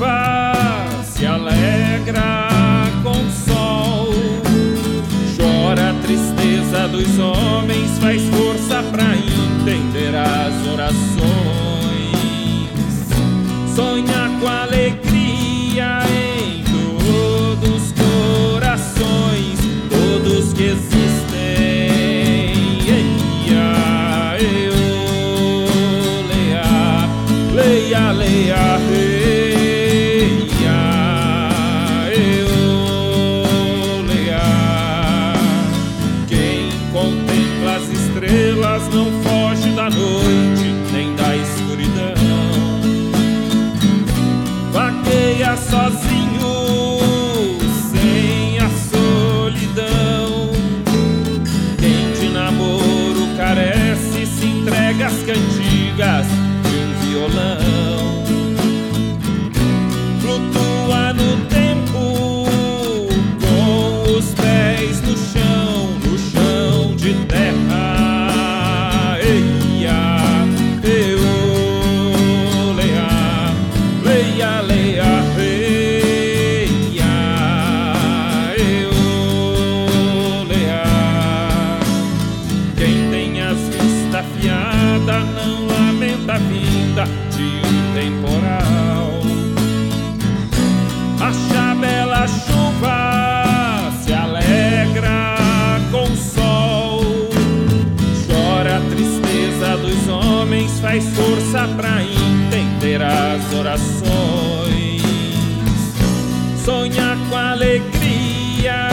chuva se alegra com o sol, chora a tristeza dos homens, faz força pra entender as orações, sonha com alegria em todos os corações, todos que existem. Leia, leia, leia. Quem contempla as estrelas não foge da noite nem da escuridão, vaqueia sozinho sem a solidão. Quem de namoro carece se entrega às cantigas de um violão, flutua no tempo com os pés no chão de terra. Eia, eu, leia, leia, leia, leia, eu, leia. Quem tem as vistas afiadas não lamenta a vinda de um temporal, acha bela chuva, se alegra com o sol, chora a tristeza dos homens, faz força pra entender as orações, sonha com alegria